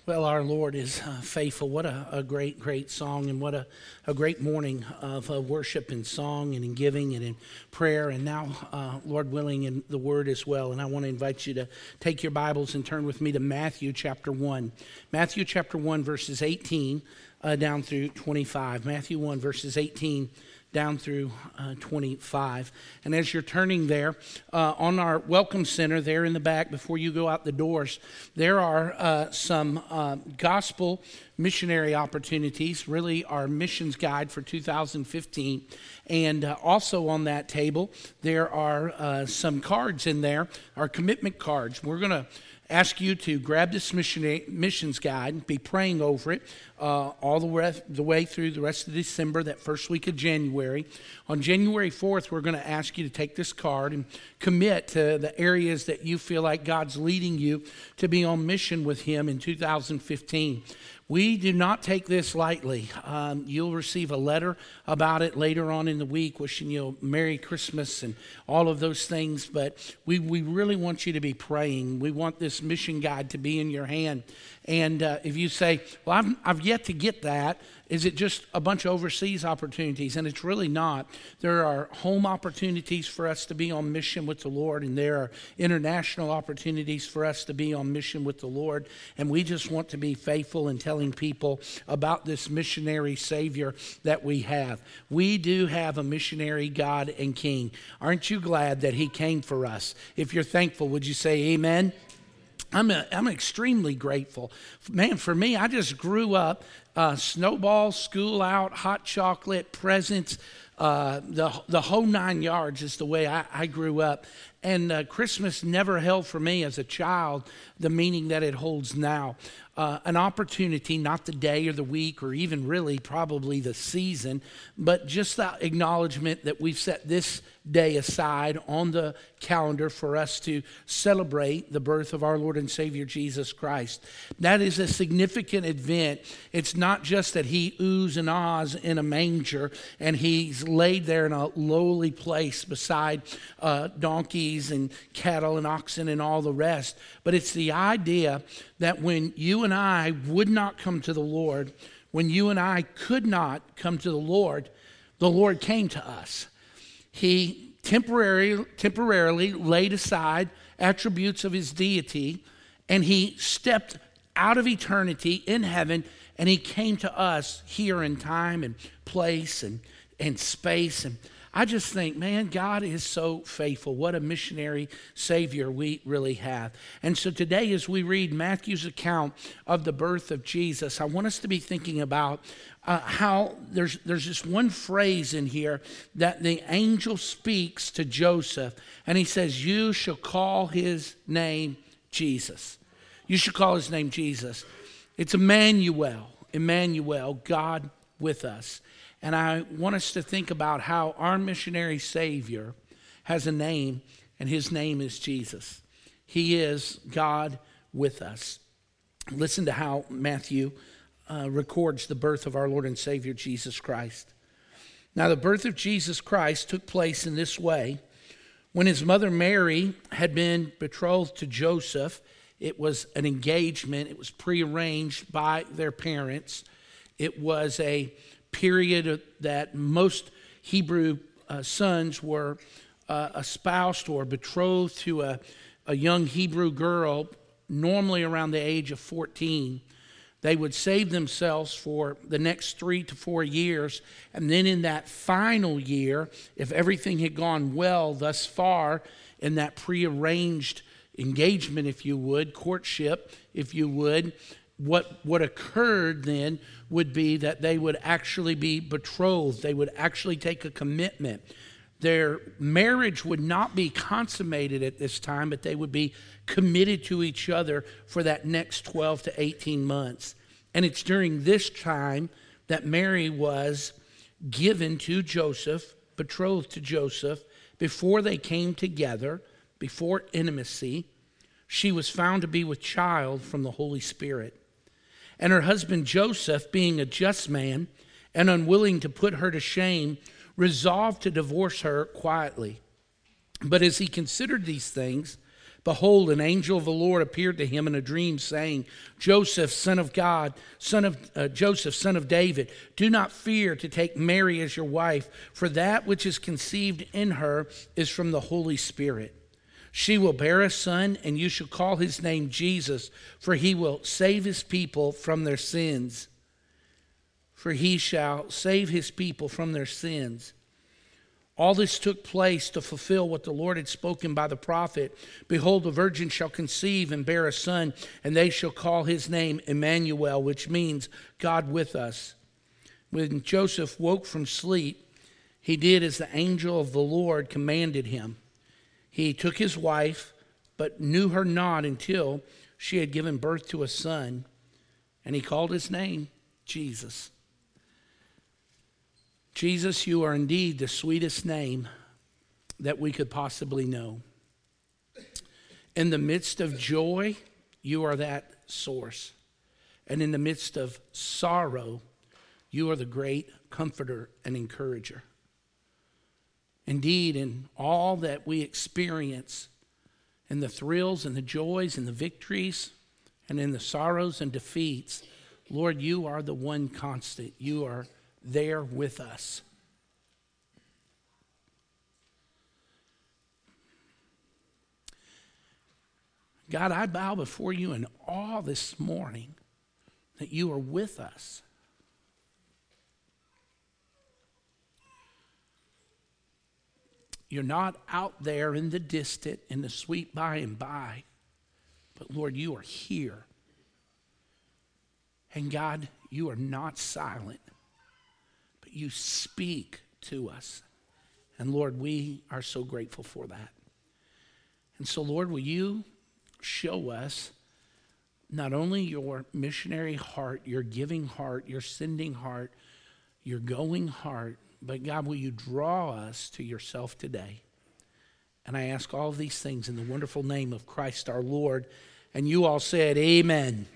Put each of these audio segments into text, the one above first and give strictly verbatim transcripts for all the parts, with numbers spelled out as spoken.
Well, our Lord is uh, faithful. What a, a great, great song, and what a, a great morning of uh, worship and song and in giving and in prayer, and now, uh, Lord willing, in the Word as well. And I want to invite you to take your Bibles and turn with me to Matthew chapter one. Matthew chapter one, verses eighteen uh, down through twenty-five. Matthew one, verses eighteen down through uh, twenty-five. And as you're turning there, uh, on our Welcome Center there in the back, before you go out the doors, there are uh, some uh, gospel missionary opportunities, really our missions guide for two thousand fifteen. And uh, also on that table, there are uh, some cards in there, our commitment cards. We're going to ask you to grab this missionary, missions guide, be praying over it uh, all the way, the way through the rest of December, that first week of January. On January fourth, we're going to ask you to take this card and commit to the areas that you feel like God's leading you to be on mission with Him in two thousand fifteen. We do not take this lightly. Um, you'll receive a letter about it later on in the week, wishing you a Merry Christmas and all of those things. But we, we really want you to be praying. We want this mission guide to be in your hand. And uh, if you say, well, I've, I've yet to get that, is it just a bunch of overseas opportunities? And it's really not. There are home opportunities for us to be on mission with the Lord, and there are international opportunities for us to be on mission with the Lord. And we just want to be faithful in telling people about this missionary Savior that we have. We do have a missionary God and King. Aren't you glad that He came for us? If you're thankful, would you say amen? I'm a, I'm extremely grateful. Man, for me, I just grew up, uh, snowballs, school out, hot chocolate, presents, uh, the the whole nine yards is the way I, I grew up. And uh, Christmas never held for me as a child the meaning that it holds now. Uh, an opportunity, not the day or the week or even really probably the season, but just the acknowledgement that we've set this day aside on the calendar for us to celebrate the birth of our Lord and Savior Jesus Christ. That is a significant event. It's not just that He oohs and ahs in a manger and He's laid there in a lowly place beside uh, donkeys and cattle and oxen and all the rest, but it's the idea that when you and I would not come to the Lord, when you and I could not come to the Lord, the Lord came to us. He temporarily, temporarily laid aside attributes of His deity, and He stepped out of eternity in heaven, and He came to us here in time and place and, and space. And I just think, man, God is so faithful. What a missionary Savior we really have. And so today, as we read Matthew's account of the birth of Jesus, I want us to be thinking about uh, how there's, there's this one phrase in here that the angel speaks to Joseph, and he says, you shall call his name Jesus. You should call his name Jesus. It's Emmanuel, Emmanuel, God with us. And I want us to think about how our missionary Savior has a name, and His name is Jesus. He is God with us. Listen to how Matthew uh, records the birth of our Lord and Savior Jesus Christ. Now, the birth of Jesus Christ took place in this way. When His mother Mary had been betrothed to Joseph, it was an engagement. It was prearranged by their parents. It was a period that most Hebrew uh, sons were uh, espoused or betrothed to a, a young Hebrew girl, normally around the age of fourteen. They would save themselves for the next three to four years, and then in that final year, if everything had gone well thus far in that prearranged engagement, if you would, courtship, if you would, What what occurred then would be that they would actually be betrothed. They would actually take a commitment. Their marriage would not be consummated at this time, but they would be committed to each other for that next twelve to eighteen months. And it's during this time that Mary was given to Joseph, betrothed to Joseph, before they came together, before intimacy. She was found to be with child from the Holy Spirit. And her husband Joseph, being a just man and unwilling to put her to shame, resolved to divorce her quietly. But as he considered these things, behold, an angel of the Lord appeared to him in a dream, saying, Joseph, son of God, son of uh, Joseph, son of David, do not fear to take Mary as your wife, for that which is conceived in her is from the Holy Spirit. She will bear a son, and you shall call his name Jesus, for he will save his people from their sins. For he shall save his people from their sins. All this took place to fulfill what the Lord had spoken by the prophet. Behold, the virgin shall conceive and bear a son, and they shall call his name Emmanuel, which means God with us. When Joseph woke from sleep, he did as the angel of the Lord commanded him. He took his wife, but knew her not until she had given birth to a son, and he called his name Jesus. Jesus, you are indeed the sweetest name that we could possibly know. In the midst of joy, you are that source. And in the midst of sorrow, you are the great comforter and encourager. Indeed, in all that we experience, in the thrills and the joys and the victories, and in the sorrows and defeats, Lord, you are the one constant. You are there with us. God, I bow before you in awe this morning that you are with us. You're not out there in the distant, in the sweet by and by, but Lord, you are here. And God, you are not silent, but you speak to us. And Lord, we are so grateful for that. And so, Lord, will you show us not only your missionary heart, your giving heart, your sending heart, your going heart, but God, will you draw us to yourself today? And I ask all of these things in the wonderful name of Christ our Lord. And you all said, amen.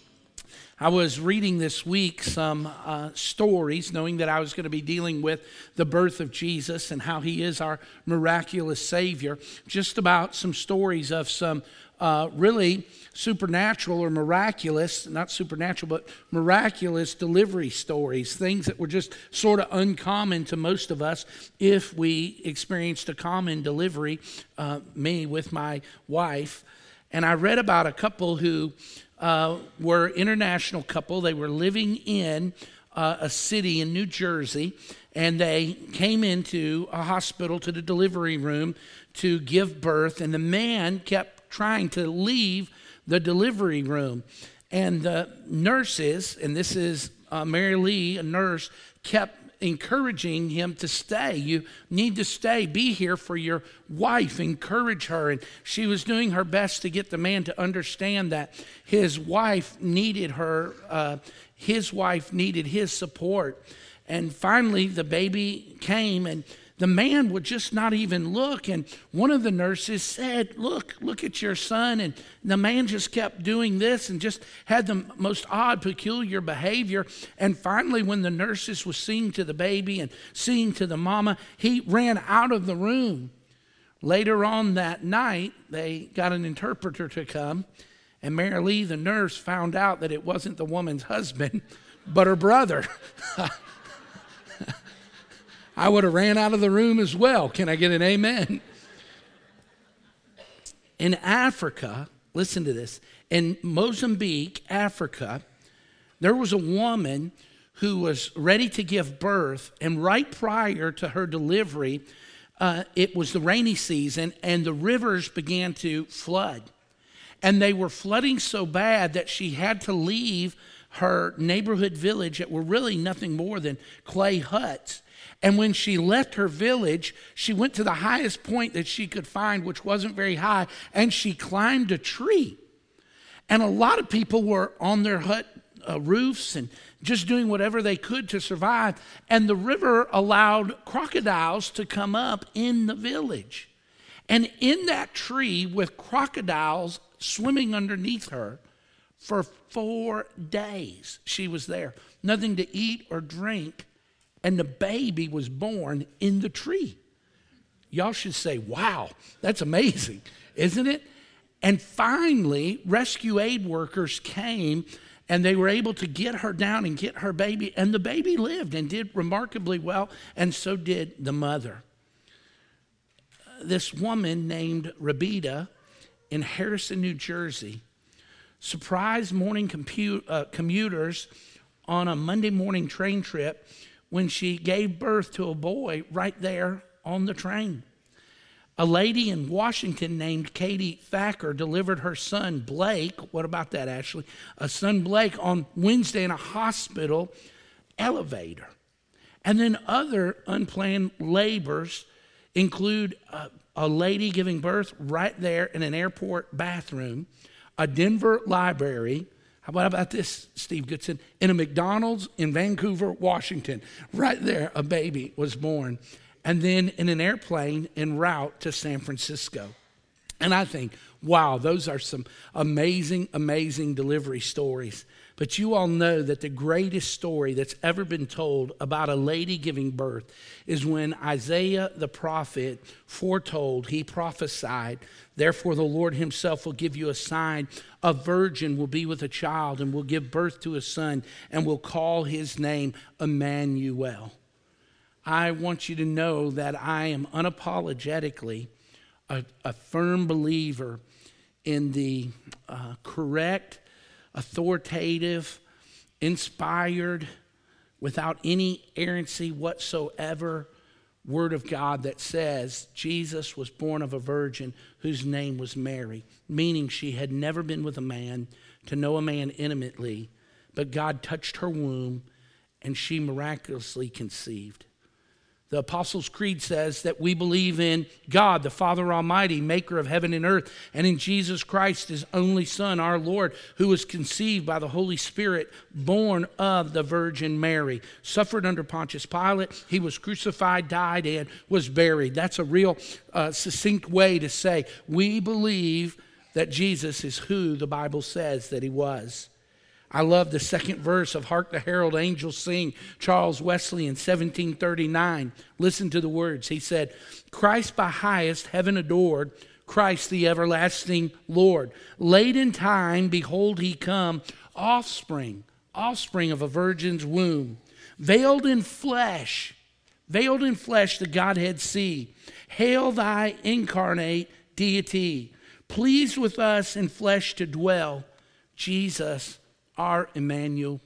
I was reading this week some uh, stories, knowing that I was going to be dealing with the birth of Jesus and how he is our miraculous Savior. Just about some stories of some uh, really supernatural or miraculous, not supernatural, but miraculous delivery stories, things that were just sort of uncommon to most of us if we experienced a common delivery, uh, me with my wife. And I read about a couple who uh, were international couple. They were living in uh, a city in New Jersey, and they came into a hospital to the delivery room to give birth, and the man kept trying to leave the delivery room. And the nurses, and this is uh, Mary Lee, a nurse, kept encouraging him to stay. You need to stay. Be here for your wife. Encourage her. And she was doing her best to get the man to understand that his wife needed her. Uh, his wife needed his support. And finally, the baby came, and the man would just not even look. And one of the nurses said, look, look at your son. And the man just kept doing this and just had the most odd, peculiar behavior. And finally, when the nurses was seeing to the baby and seeing to the mama, he ran out of the room. Later on that night, they got an interpreter to come. And Mary Lee, the nurse, found out that it wasn't the woman's husband, but her brother. I would have ran out of the room as well. Can I get an amen? In Africa, listen to this. In Mozambique, Africa, there was a woman who was ready to give birth, and right prior to her delivery, uh, it was the rainy season, and the rivers began to flood. And they were flooding so bad that she had to leave her neighborhood village that were really nothing more than clay huts. And when she left her village, she went to the highest point that she could find, which wasn't very high, and she climbed a tree. And a lot of people were on their hut uh, roofs and just doing whatever they could to survive. And the river allowed crocodiles to come up in the village. And in that tree, with crocodiles swimming underneath her, for four days she was there. Nothing to eat or drink. And the baby was born in the tree. Y'all should say, wow, that's amazing, isn't it? And finally, rescue aid workers came, and they were able to get her down and get her baby. And the baby lived and did remarkably well, and so did the mother. This woman named Rabida in Harrison, New Jersey, surprised morning compu- uh, commuters on a Monday morning train trip when she gave birth to a boy right there on the train. A lady in Washington named Katie Thacker delivered her son Blake, what about that, Ashley? A son Blake on Wednesday in a hospital elevator. And then other unplanned labors include a, a lady giving birth right there in an airport bathroom, a Denver library. How about this, Steve Goodson? In a McDonald's in Vancouver, Washington. Right there, a baby was born. And then in an airplane en route to San Francisco. And I think, wow, those are some amazing, amazing delivery stories. But you all know that the greatest story that's ever been told about a lady giving birth is when Isaiah the prophet foretold, he prophesied, therefore the Lord himself will give you a sign. A virgin will be with a child and will give birth to a son and will call his name Emmanuel. I want you to know that I am unapologetically a, a firm believer in the uh, correct, authoritative, inspired, without any errancy whatsoever, Word of God that says Jesus was born of a virgin whose name was Mary, meaning she had never been with a man, to know a man intimately, but God touched her womb and she miraculously conceived. The Apostles' Creed says that we believe in God, the Father Almighty, maker of heaven and earth, and in Jesus Christ, his only Son, our Lord, who was conceived by the Holy Spirit, born of the Virgin Mary, suffered under Pontius Pilate. He was crucified, died, and was buried. That's a real uh, succinct way to say we believe that Jesus is who the Bible says that he was. I love the second verse of Hark the Herald Angels Sing, Charles Wesley in seventeen thirty-nine. Listen to the words. He said, Christ by highest heaven adored, Christ the everlasting Lord. Late in time, behold he come, offspring, offspring of a virgin's womb. Veiled in flesh, veiled in flesh the Godhead see. Hail thy incarnate deity, pleased with us in flesh to dwell, Jesus our Emmanuel.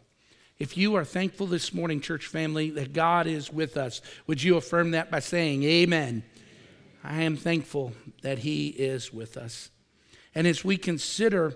If you are thankful this morning, church family, that God is with us, would you affirm that by saying amen? I am thankful that he is with us. And as we consider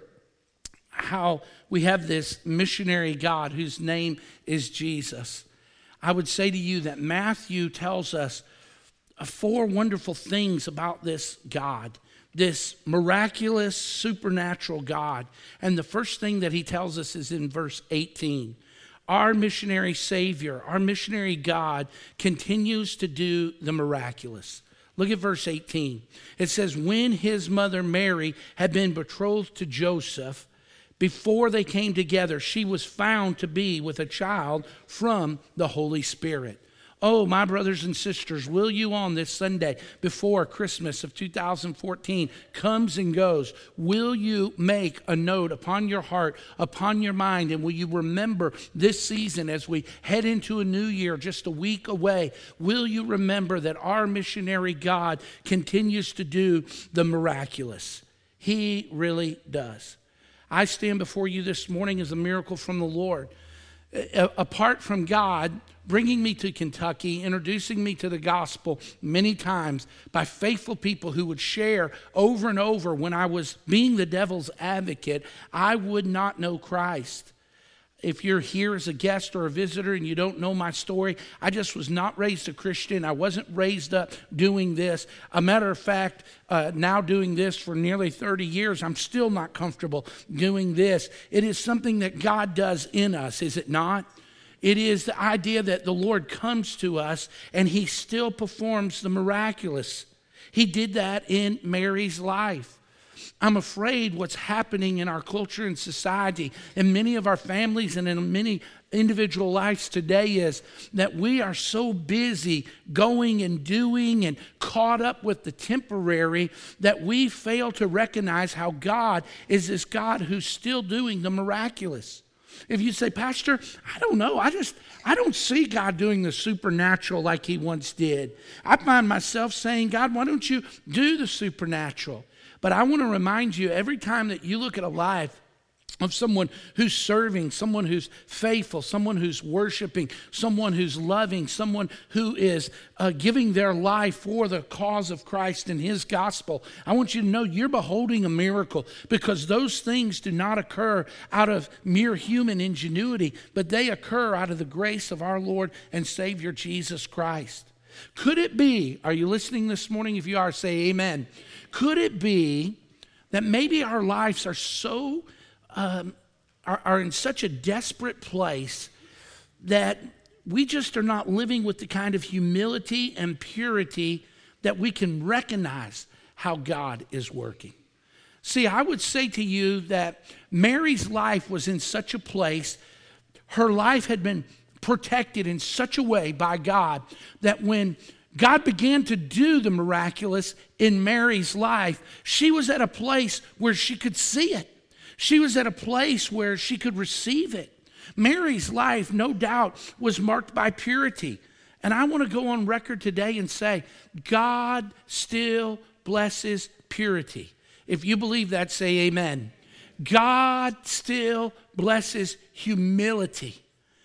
how we have this missionary God whose name is Jesus, I would say to you that Matthew tells us four wonderful things about this God, this miraculous, supernatural God. And the first thing that he tells us is in verse eighteen. Our missionary Savior, our missionary God continues to do the miraculous. Look at verse eighteen. It says, when his mother Mary had been betrothed to Joseph, before they came together, she was found to be with a child from the Holy Spirit. Oh, my brothers and sisters, will you on this Sunday before Christmas of two thousand fourteen comes and goes, will you make a note upon your heart, upon your mind, and will you remember this season as we head into a new year just a week away? Will you remember that our missionary God continues to do the miraculous? He really does. I stand before you this morning as a miracle from the Lord. Apart from God bringing me to Kentucky, introducing me to the gospel many times by faithful people who would share over and over when I was being the devil's advocate, I would not know Christ. If you're here as a guest or a visitor and you don't know my story, I just was not raised a Christian. I wasn't raised up doing this. A matter of fact, uh, now doing this for nearly thirty years, I'm still not comfortable doing this. It is something that God does in us, is it not? It is the idea that the Lord comes to us and he still performs the miraculous. He did that in Mary's life. I'm afraid what's happening in our culture and society, in many of our families and in many individual lives today, is that we are so busy going and doing and caught up with the temporary that we fail to recognize how God is this God who's still doing the miraculous. If you say, Pastor, I don't know, I just, I don't see God doing the supernatural like he once did. I find myself saying, God, why don't you do the supernatural? But I want to remind you, every time that you look at a life of someone who's serving, someone who's faithful, someone who's worshiping, someone who's loving, someone who is uh, giving their life for the cause of Christ and his gospel, I want you to know you're beholding a miracle, because those things do not occur out of mere human ingenuity, but they occur out of the grace of our Lord and Savior Jesus Christ. Could it be, are you listening this morning? If you are, say amen. Could it be that maybe our lives are so Um, are, are in such a desperate place that we just are not living with the kind of humility and purity that we can recognize how God is working? See, I would say to you that Mary's life was in such a place, her life had been protected in such a way by God, that when God began to do the miraculous in Mary's life, she was at a place where she could see it. She was at a place where she could receive it. Mary's life, no doubt, was marked by purity. And I want to go on record today and say, God still blesses purity. If you believe that, say amen. God still blesses humility.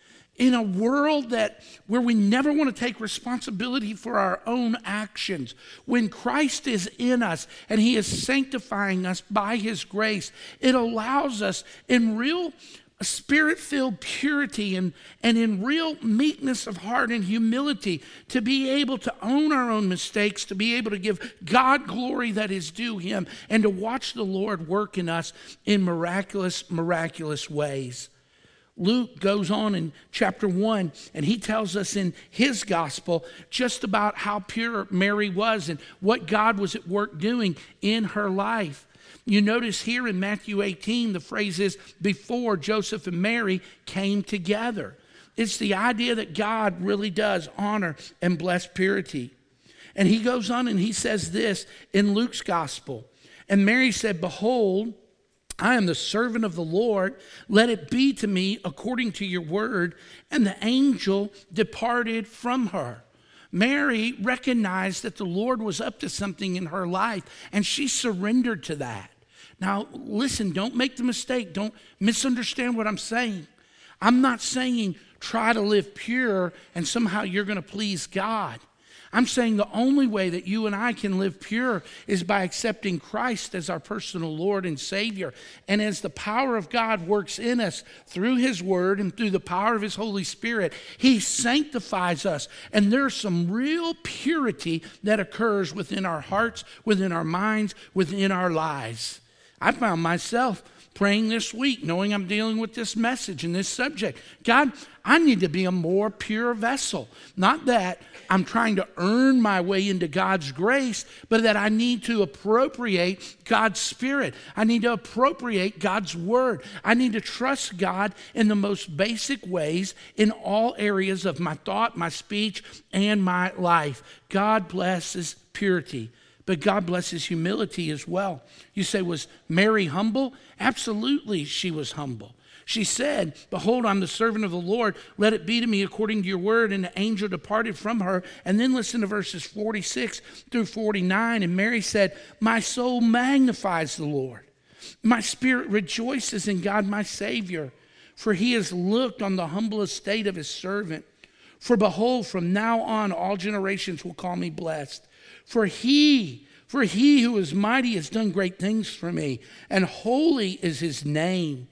In a world that where we never want to take responsibility for our own actions, when Christ is in us and he is sanctifying us by his grace, it allows us in real spirit-filled purity and, and in real meekness of heart and humility to be able to own our own mistakes, to be able to give God glory that is due him, and to watch the Lord work in us in miraculous, miraculous ways. Luke goes on in chapter one, and he tells us in his gospel just about how pure Mary was and what God was at work doing in her life. You notice here in Matthew eighteen, the phrase is, before Joseph and Mary came together. It's the idea that God really does honor and bless purity. And he goes on and he says this in Luke's gospel. And Mary said, behold, I am the servant of the Lord. Let it be to me according to your word. And the angel departed from her. Mary recognized that the Lord was up to something in her life, and she surrendered to that. Now, listen, don't make the mistake. Don't misunderstand what I'm saying. I'm not saying try to live pure and somehow you're going to please God. I'm saying the only way that you and I can live pure is by accepting Christ as our personal Lord and Savior. And as the power of God works in us through his word and through the power of his Holy Spirit, he sanctifies us. And there's some real purity that occurs within our hearts, within our minds, within our lives. I found myself praying this week, knowing I'm dealing with this message and this subject. God, I need to be a more pure vessel. Not that I'm trying to earn my way into God's grace, but that I need to appropriate God's Spirit. I need to appropriate God's Word. I need to trust God in the most basic ways in all areas of my thought, my speech, and my life. God blesses purity. But God blesses humility as well. You say, was Mary humble? Absolutely, she was humble. She said, behold, I'm the servant of the Lord. Let it be to me according to your word. And the angel departed from her. And then listen to verses forty-six through forty-nine. And Mary said, my soul magnifies the Lord. My spirit rejoices in God my Savior. For he has looked on the humble estate of his servant. For behold, from now on all generations will call me blessed. For he, for he who is mighty has done great things for me, and holy is his name.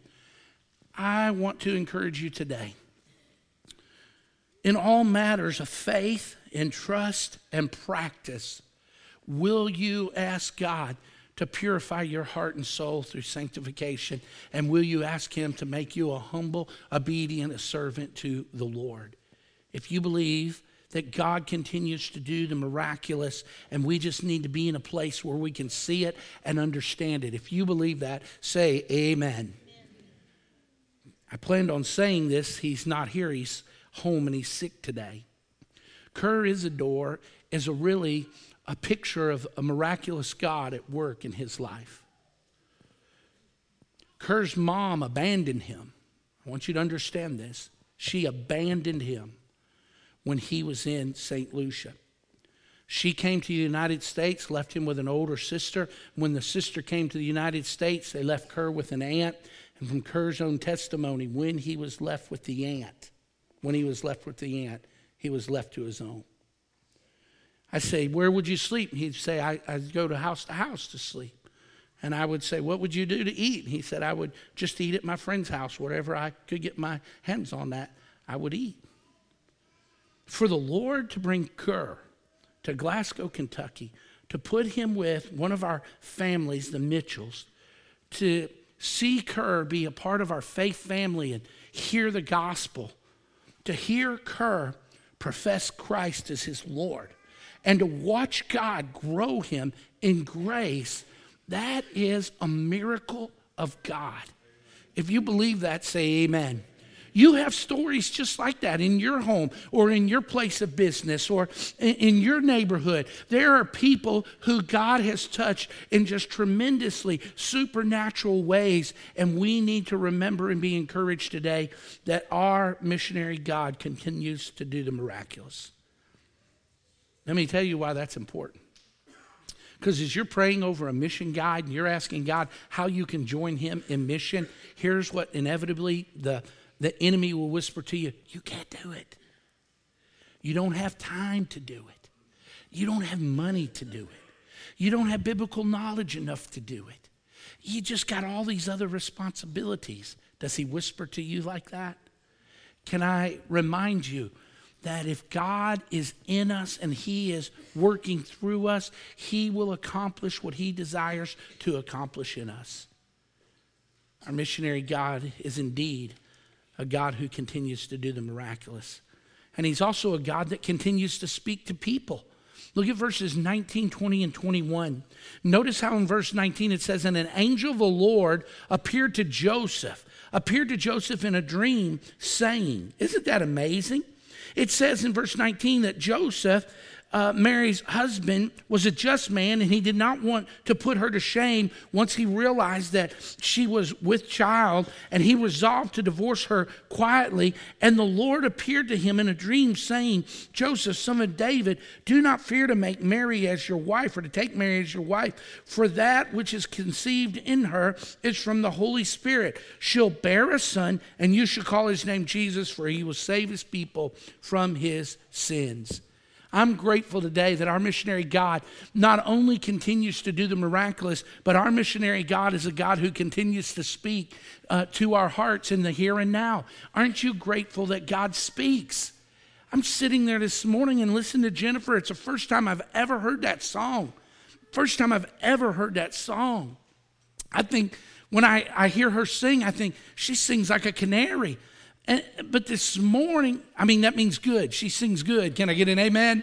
I want to encourage you today. In all matters of faith and trust and practice, will you ask God to purify your heart and soul through sanctification? And will you ask him to make you a humble, obedient servant to the Lord? If you believe that God continues to do the miraculous, and we just need to be in a place where we can see it and understand it. If you believe that, say amen. I planned on saying this. He's not here. He's home and he's sick today. Kerr Isidore is a really a picture of a miraculous God at work in his life. Kerr's mom abandoned him. I want you to understand this. She abandoned him when he was in Saint Lucia. She came to the United States, left him with an older sister. When the sister came to the United States, they left Kerr with an aunt. And from Kerr's own testimony, when he was left with the aunt, when he was left with the aunt, he was left to his own. I say, where would you sleep? And he'd say, I, I'd go to house to house to sleep. And I would say, what would you do to eat? And he said, I would just eat at my friend's house. Whatever I could get my hands on that, I would eat. For the Lord to bring Kerr to Glasgow, Kentucky, to put him with one of our families, the Mitchells, to see Kerr be a part of our faith family and hear the gospel, to hear Kerr profess Christ as his Lord, and to watch God grow him in grace, that is a miracle of God. If you believe that, say amen. You have stories just like that in your home or in your place of business or in your neighborhood. There are people who God has touched in just tremendously supernatural ways, and we need to remember and be encouraged today that our missionary God continues to do the miraculous. Let me tell you why that's important. Because as you're praying over a mission guide and you're asking God how you can join him in mission, here's what inevitably the, the enemy will whisper to you. You can't do it. You don't have time to do it. You don't have money to do it. You don't have biblical knowledge enough to do it. You just got all these other responsibilities. Does he whisper to you like that? Can I remind you that if God is in us and he is working through us, he will accomplish what he desires to accomplish in us. Our missionary God is indeed a God who continues to do the miraculous. And he's also a God that continues to speak to people. Look at verses nineteen, twenty, and twenty-one. Notice how in verse nineteen it says, and an angel of the Lord appeared to Joseph, appeared to Joseph in a dream, saying, isn't that amazing? It says in verse nineteen that Joseph, uh, Mary's husband, was a just man, and he did not want to put her to shame once he realized that she was with child, and he resolved to divorce her quietly. And the Lord appeared to him in a dream, saying, Joseph, son of David, do not fear to make Mary as your wife, or to take Mary as your wife, for that which is conceived in her is from the Holy Spirit. She'll bear a son, and you shall call his name Jesus, for he will save his people from his sins. I'm grateful today that our missionary God not only continues to do the miraculous, but our missionary God is a God who continues to speak uh, to our hearts in the here and now. Aren't you grateful that God speaks? I'm sitting there this morning and listening to Jennifer. It's the first time I've ever heard that song. First time I've ever heard that song. I think when I, I hear her sing, I think she sings like a canary. And, but this morning, I mean, that means good. She sings good. Can I get an amen?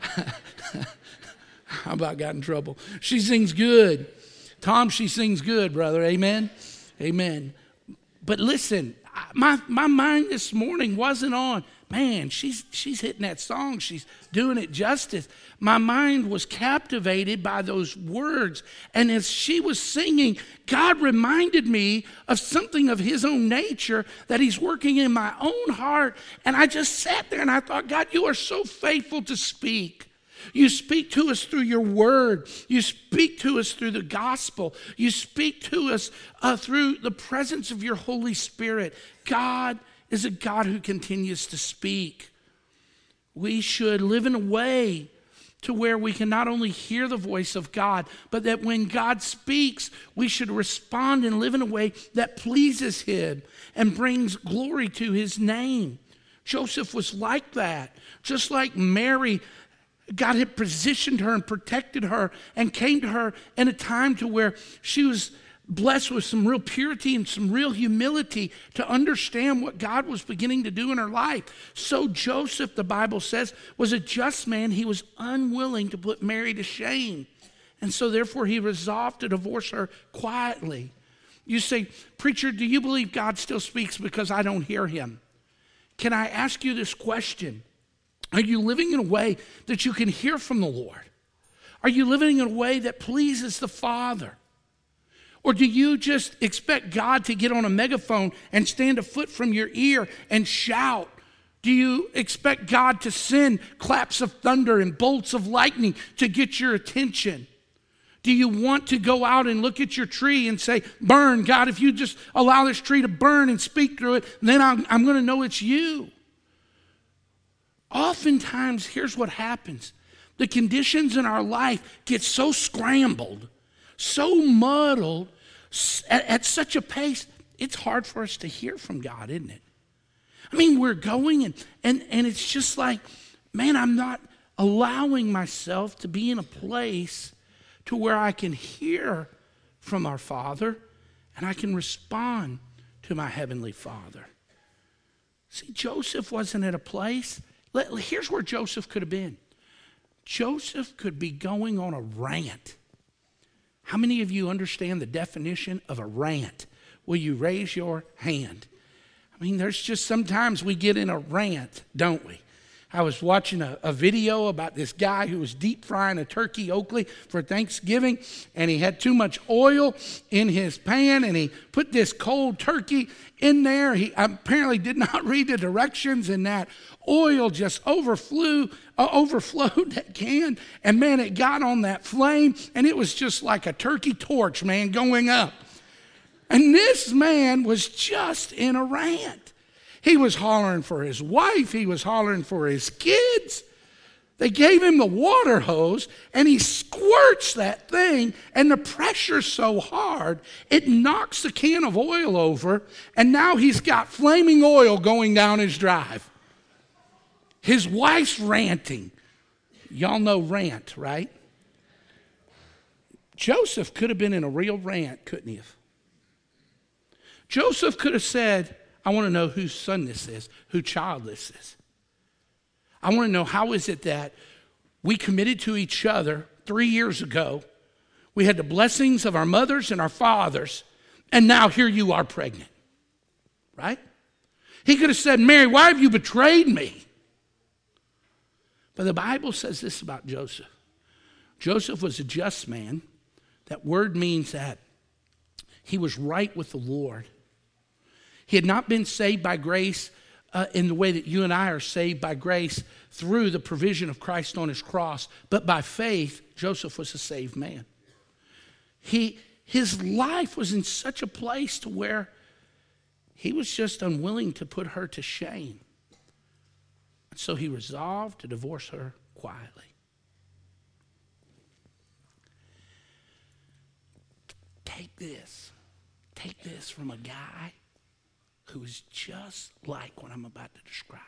I about got in trouble. She sings good. Tom, she sings good, brother. Amen? Amen. But listen, my, my mind this morning wasn't on, man, she's, she's hitting that song. She's doing it justice. My mind was captivated by those words. And as she was singing, God reminded me of something of his own nature that he's working in my own heart. And I just sat there and I thought, God, you are so faithful to speak. You speak to us through your word. You speak to us through the gospel. You speak to us uh, through the presence of your Holy Spirit. God is a God who continues to speak. We should live in a way to where we can not only hear the voice of God, but that when God speaks, we should respond and live in a way that pleases him and brings glory to his name. Joseph was like that. Just like Mary, God had positioned her and protected her and came to her in a time to where she was blessed with some real purity and some real humility to understand what God was beginning to do in her life. So Joseph, the Bible says, was a just man. He was unwilling to put Mary to shame. And so therefore he resolved to divorce her quietly. You say, preacher, do you believe God still speaks because I don't hear him? Can I ask you this question? Are you living in a way that you can hear from the Lord? Are you living in a way that pleases the Father? Or do you just expect God to get on a megaphone and stand a foot from your ear and shout? Do you expect God to send claps of thunder and bolts of lightning to get your attention? Do you want to go out and look at your tree and say, burn, God, if you just allow this tree to burn and speak through it, then I'm, I'm going to know it's you. Oftentimes, here's what happens. The conditions in our life get so scrambled, so muddled, at, at such a pace, it's hard for us to hear from God, isn't it? I mean, we're going and, and, and it's just like, man, I'm not allowing myself to be in a place to where I can hear from our Father and I can respond to my Heavenly Father. See, Joseph wasn't at a place. Let, here's where Joseph could have been. Joseph could be going on a rant. How many of you understand the definition of a rant? Will you raise your hand? I mean, there's just sometimes we get in a rant, don't we? I was watching a, a video about this guy who was deep frying a turkey Oakley for Thanksgiving, and he had too much oil in his pan, and he put this cold turkey in there. He apparently did not read the directions, and that oil just overflew, uh, overflowed that can, and man, it got on that flame, and it was just like a turkey torch, man, going up. And this man was just in a rant. He was hollering for his wife. He was hollering for his kids. They gave him the water hose, and he squirts that thing, and the pressure's so hard, it knocks the can of oil over, and now he's got flaming oil going down his drive. His wife's ranting. Y'all know rant, right? Joseph could have been in a real rant, couldn't he have? Joseph could have said, I want to know whose son this is, whose child this is. I want to know, how is it that we committed to each other three years ago, we had the blessings of our mothers and our fathers, and now here you are pregnant, right? He could have said, Mary, why have you betrayed me? But the Bible says this about Joseph. Joseph was a just man. That word means that he was right with the Lord. He had not been saved by grace uh, in the way that you and I are saved by grace through the provision of Christ on his cross, but by faith, Joseph was a saved man. He, his life was in such a place to where he was just unwilling to put her to shame. And so he resolved to divorce her quietly. Take this. Take this from a guy who is just like what I'm about to describe.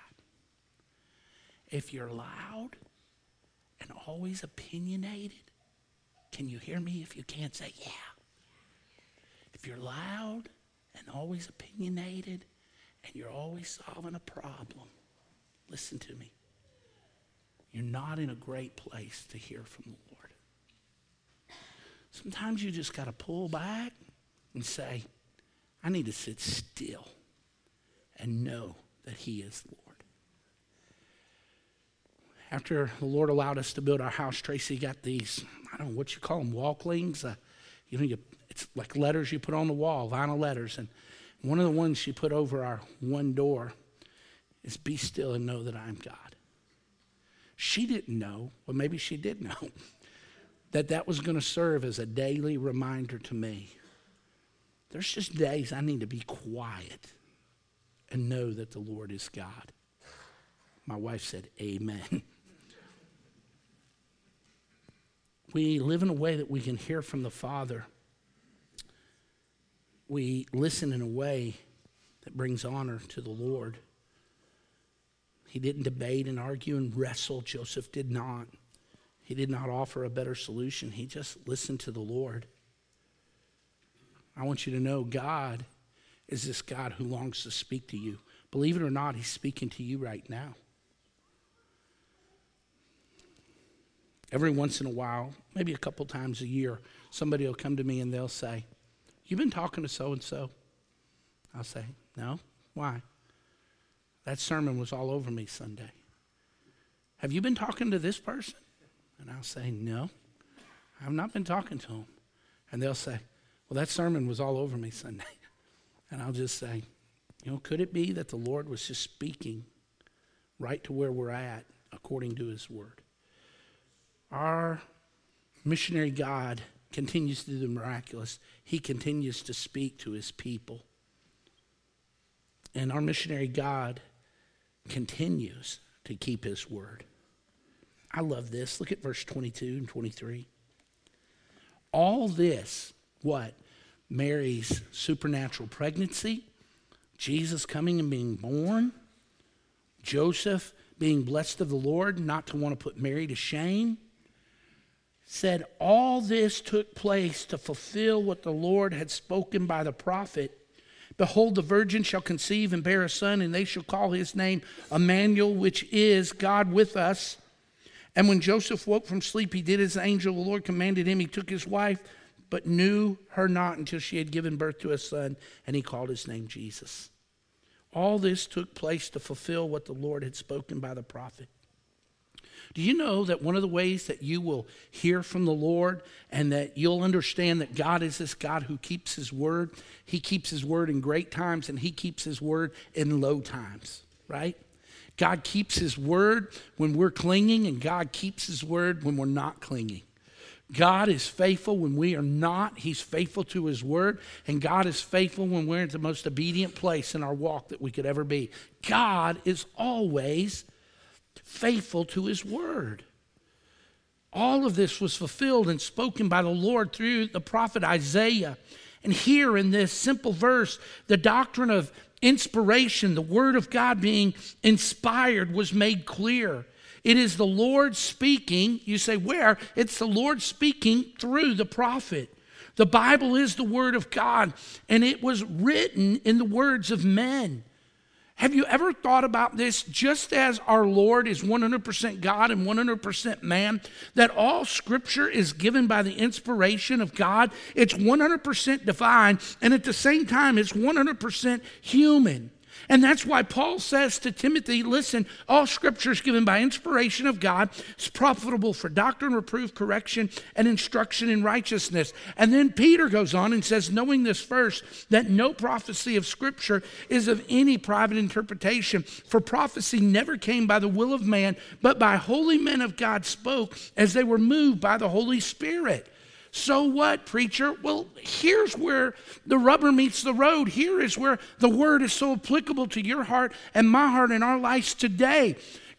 If you're loud and always opinionated, can you hear me? If you can't, say yeah. If you're loud and always opinionated and you're always solving a problem, listen to me. You're not in a great place to hear from the Lord. Sometimes you just got to pull back and say, I need to sit still and know that he is Lord. After the Lord allowed us to build our house, Tracy got these, I don't know what you call them, walklings. Uh, you know, you, it's like letters you put on the wall, vinyl letters. And one of the ones she put over our one door is, be still and know that I am God. She didn't know, well, maybe she did know, that that was going to serve as a daily reminder to me. There's just days I need to be quiet and know that the Lord is God. My wife said, amen. We live in a way that we can hear from the Father. We listen in a way that brings honor to the Lord. He didn't debate and argue and wrestle. Joseph did not. He did not offer a better solution. He just listened to the Lord. I want you to know God is this God who longs to speak to you. Believe it or not, he's speaking to you right now. Every once in a while, maybe a couple times a year, somebody will come to me and they'll say, "You've been talking to so-and-so?" I'll say, "No. Why?" "That sermon was all over me Sunday." "Have you been talking to this person?" And I'll say, "No, I've not been talking to him." And they'll say, "Well, that sermon was all over me Sunday." And I'll just say, you know, could it be that the Lord was just speaking right to where we're at according to his word? Our missionary God continues to do the miraculous. He continues to speak to his people. And our missionary God continues to keep his word. I love this. Look at verse twenty-two and twenty-three. All this, what? Mary's supernatural pregnancy, Jesus coming and being born, Joseph being blessed of the Lord, not to want to put Mary to shame, said all this took place to fulfill what the Lord had spoken by the prophet. "Behold, the virgin shall conceive and bear a son, and they shall call his name Emmanuel, which is God with us. And when Joseph woke from sleep, he did as the angel of the Lord commanded him. He took his wife, but knew her not until she had given birth to a son, and he called his name Jesus." All this took place to fulfill what the Lord had spoken by the prophet. Do you know that one of the ways that you will hear from the Lord and that you'll understand that God is this God who keeps his word? He keeps his word in great times and he keeps his word in low times, right? God keeps his word when we're clinging, and God keeps his word when we're not clinging. God is faithful when we are not. He's faithful to his word, and God is faithful when we're in the most obedient place in our walk that we could ever be. God is always faithful to his word. All of this was fulfilled and spoken by the Lord through the prophet Isaiah. And here in this simple verse, the doctrine of inspiration, the word of God being inspired, was made clear. It is the Lord speaking. You say, where? It's the Lord speaking through the prophet. The Bible is the word of God, and it was written in the words of men. Have you ever thought about this? Just as our Lord is one hundred percent God and one hundred percent man, that all scripture is given by the inspiration of God. It's one hundred percent divine, and at the same time, it's one hundred percent human. And that's why Paul says to Timothy, listen, all scripture is given by inspiration of God. It's profitable for doctrine, reproof, correction, and instruction in righteousness. And then Peter goes on and says, knowing this first, that no prophecy of scripture is of any private interpretation. For prophecy never came by the will of man, but by holy men of God spoke as they were moved by the Holy Spirit. So what, preacher? Well, here's where the rubber meets the road. Here is where the word is so applicable to your heart and my heart and our lives today.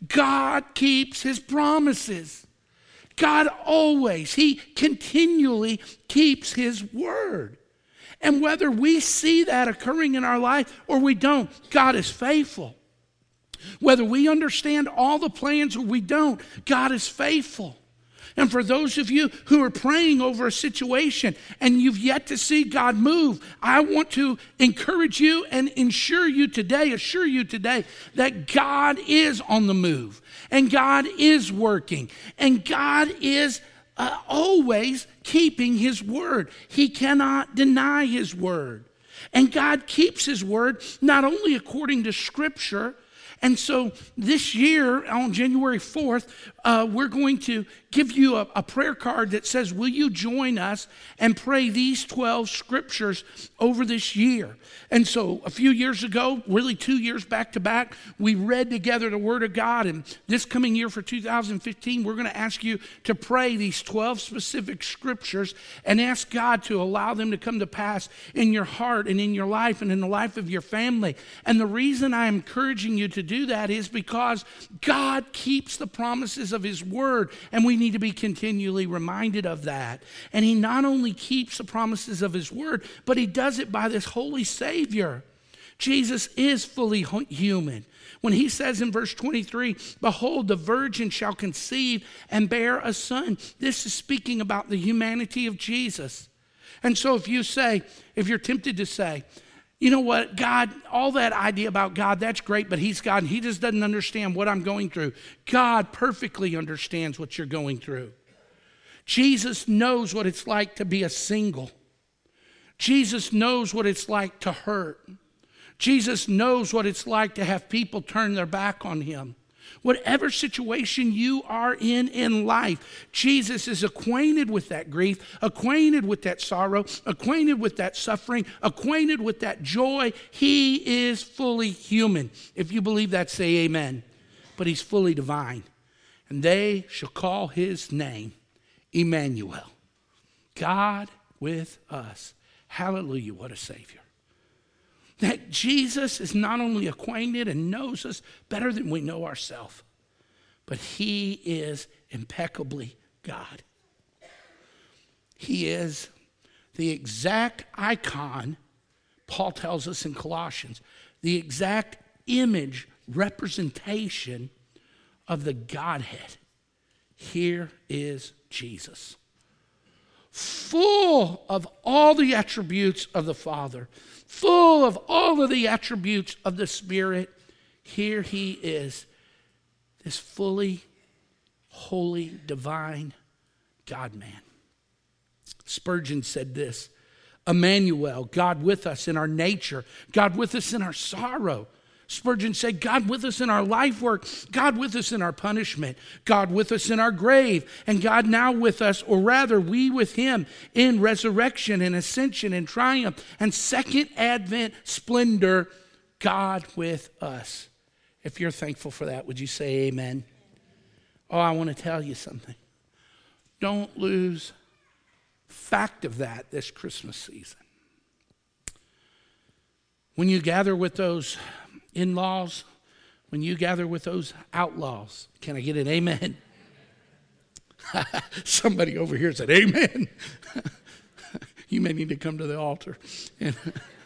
God keeps his promises. God always, he continually keeps his word. And whether we see that occurring in our life or we don't, God is faithful. Whether we understand all the plans or we don't, God is faithful. And for those of you who are praying over a situation and you've yet to see God move, I want to encourage you and ensure you today, assure you today that God is on the move and God is working and God is uh, always keeping his word. He cannot deny his word. And God keeps his word not only according to Scripture. And so this year, on January fourth, uh, we're going to give you a, a prayer card that says, will you join us and pray these twelve scriptures over this year? And so a few years ago, really two years back to back, we read together the Word of God. And this coming year for two thousand fifteen, we're going to ask you to pray these twelve specific scriptures and ask God to allow them to come to pass in your heart and in your life and in the life of your family. And the reason I'm encouraging you to do that is because God keeps the promises of his word, and we need to be continually reminded of that. And he not only keeps the promises of his word, but he does it by this holy Savior. Jesus is fully human. When he says in verse twenty-three, behold, the virgin shall conceive and bear a son, this is speaking about the humanity of Jesus. And so if you say, if you're tempted to say, you know what, God, all that idea about God, that's great, but he's God and he just doesn't understand what I'm going through. God perfectly understands what you're going through. Jesus knows what it's like to be a single. Jesus knows what it's like to hurt. Jesus knows what it's like to have people turn their back on him. Whatever situation you are in in life, Jesus is acquainted with that grief, acquainted with that sorrow, acquainted with that suffering, acquainted with that joy. He is fully human. If you believe that, say amen. But he's fully divine. And they shall call his name Emmanuel, God with us. Hallelujah, what a Savior. That Jesus is not only acquainted and knows us better than we know ourselves, but he is impeccably God. He is the exact icon, Paul tells us in Colossians, the exact image, representation of the Godhead. Here is Jesus, full of all the attributes of the Father, full of all of the attributes of the Spirit. Here he is, this fully holy, divine God-man. Spurgeon said this, Emmanuel, God with us in our nature, God with us in our sorrow. Spurgeon said, God with us in our life work, God with us in our punishment, God with us in our grave, and God now with us, or rather we with him in resurrection and ascension and triumph and second advent splendor, God with us. If you're thankful for that, would you say amen? Oh, I want to tell you something. Don't lose fact of that this Christmas season. When you gather with those in-laws, when you gather with those outlaws, can I get an amen? Somebody over here said amen. You may need to come to the altar. And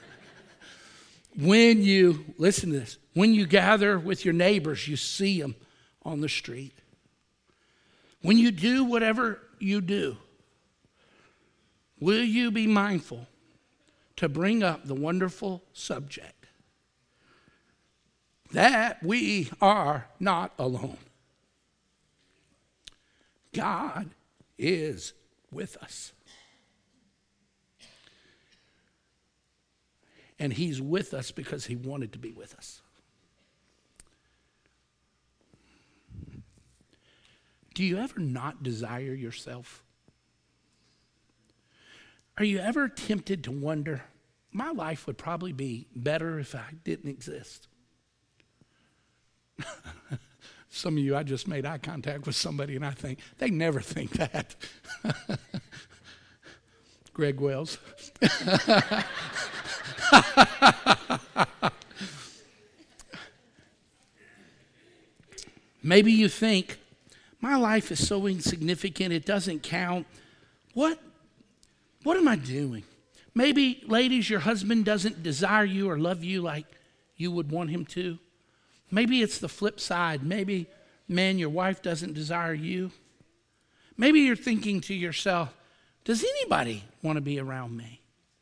when you, listen to this, when you gather with your neighbors, you see them on the street. When you do whatever you do, will you be mindful to bring up the wonderful subject that we are not alone? God is with us. And he's with us because he wanted to be with us. Do you ever not desire yourself? Are you ever tempted to wonder, my life would probably be better if I didn't exist? Some of you, I just made eye contact with somebody and I think, they never think that. Greg Wells. Maybe you think, my life is so insignificant, it doesn't count. What, what am I doing? Maybe, ladies, your husband doesn't desire you or love you like you would want him to. Maybe it's the flip side. Maybe, man, your wife doesn't desire you. Maybe you're thinking to yourself, does anybody want to be around me?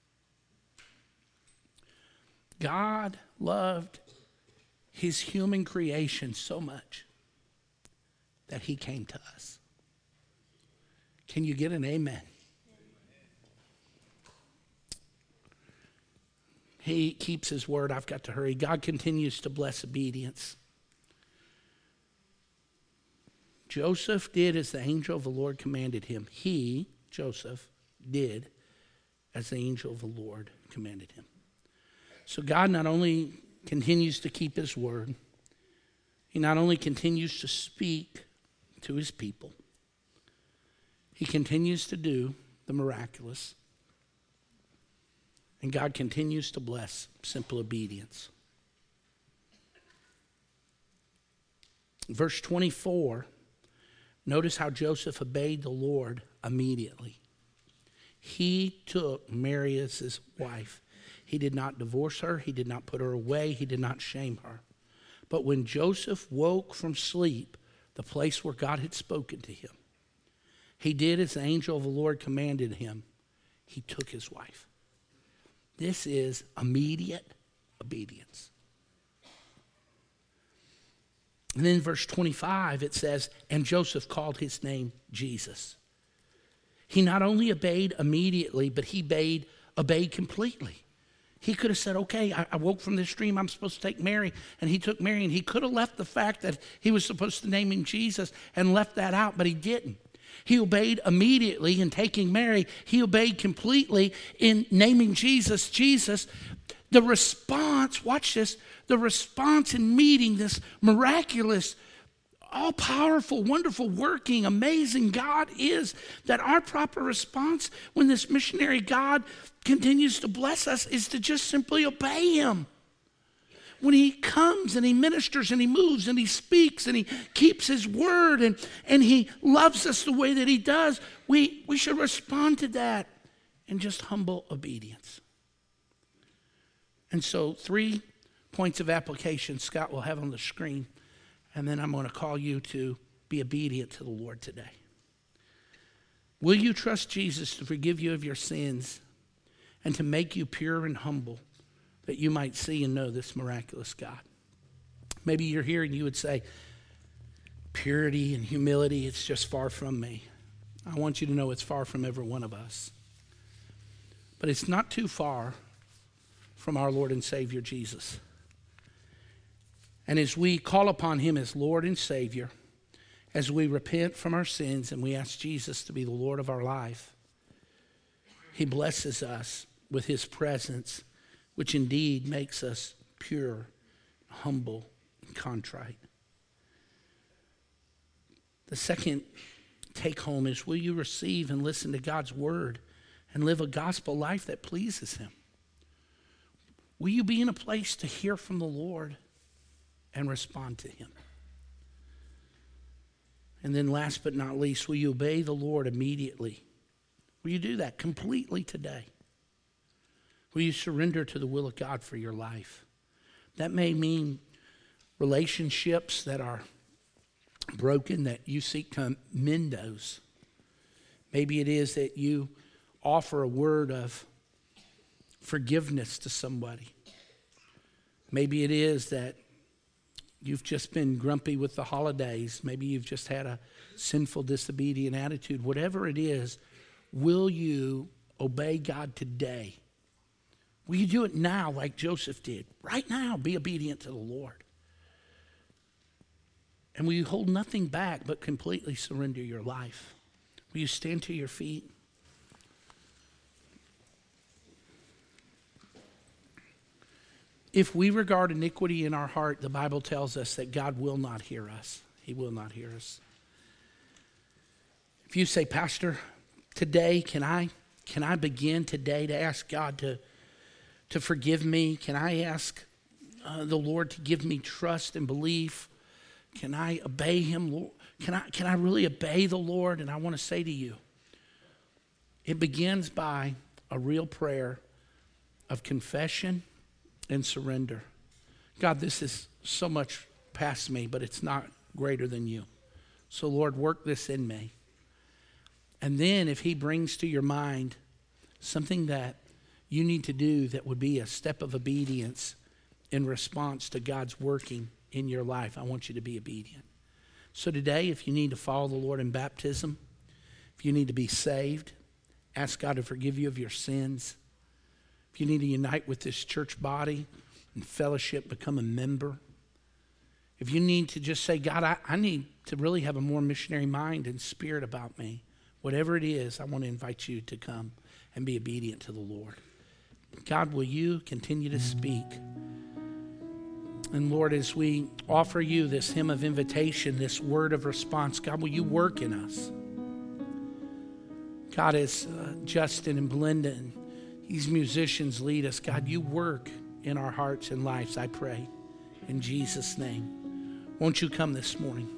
God loved his human creation so much that he came to us. Can you get an amen? He keeps his word. I've got to hurry. God continues to bless obedience. Joseph did as the angel of the Lord commanded him. He, Joseph, did as the angel of the Lord commanded him. So God not only continues to keep his word, he not only continues to speak to his people, he continues to do the miraculous. And God continues to bless simple obedience. Verse twenty-four, notice how Joseph obeyed the Lord immediately. He took Mary as his wife. He did not divorce her. He did not put her away. He did not shame her. But when Joseph woke from sleep, the place where God had spoken to him, he did as the angel of the Lord commanded him. he took his wife. This is immediate obedience. And then verse twenty-five, it says, and Joseph called his name Jesus. He not only obeyed immediately, but he obeyed, obeyed completely. He could have said, okay, I, I woke from this dream, I'm supposed to take Mary, and he took Mary, and he could have left the fact that he was supposed to name him Jesus and left that out, but he didn't. He obeyed immediately in taking Mary. He obeyed completely in naming Jesus, Jesus. The response, watch this, the response in meeting this miraculous, all-powerful, wonderful, working, amazing God is that our proper response when this missionary God continues to bless us is to just simply obey him. When he comes and he ministers and he moves and he speaks and he keeps his word and, and he loves us the way that he does, we, we should respond to that in just humble obedience. And so three points of application Scott will have on the screen, and then I'm going to call you to be obedient to the Lord today. Will you trust Jesus to forgive you of your sins and to make you pure and humble, that you might see and know this miraculous God? Maybe you're here and you would say, purity and humility, it's just far from me. I want you to know it's far from every one of us. But it's not too far from our Lord and Savior Jesus. And as we call upon him as Lord and Savior, as we repent from our sins and we ask Jesus to be the Lord of our life, he blesses us with his presence, which indeed makes us pure, humble, and contrite. The second take home is, will you receive and listen to God's word and live a gospel life that pleases him? Will you be in a place to hear from the Lord and respond to him? And then last but not least, will you obey the Lord immediately? Will you do that completely today? Will you surrender to the will of God for your life? That may mean relationships that are broken, that you seek to mend those. Maybe it is that you offer a word of forgiveness to somebody. Maybe it is that you've just been grumpy with the holidays. Maybe you've just had a sinful, disobedient attitude. Whatever it is, will you obey God today? Will you do it now like Joseph did? Right now, be obedient to the Lord. And will you hold nothing back but completely surrender your life? Will you stand to your feet? If we regard iniquity in our heart, the Bible tells us that God will not hear us. He will not hear us. If you say, Pastor, today, can I can I begin today to ask God to, to forgive me? Can I ask uh, the Lord to give me trust and belief? Can I obey him? Lord? Can I, can I really obey the Lord? And I want to say to you, it begins by a real prayer of confession and surrender. God, this is so much past me, but it's not greater than you. So Lord, work this in me. And then if he brings to your mind something that you need to do that would be a step of obedience in response to God's working in your life, I want you to be obedient. So today, if you need to follow the Lord in baptism, if you need to be saved, ask God to forgive you of your sins. If you need to unite with this church body and fellowship, become a member. If you need to just say, God, I, I need to really have a more missionary mind and spirit about me. Whatever it is, I want to invite you to come and be obedient to the Lord. God, will you continue to speak? And Lord, as we offer you this hymn of invitation, this word of response, God, will you work in us? God, as uh, Justin and Belinda and these musicians lead us, God, you work in our hearts and lives, I pray. In Jesus' name. Won't you come this morning?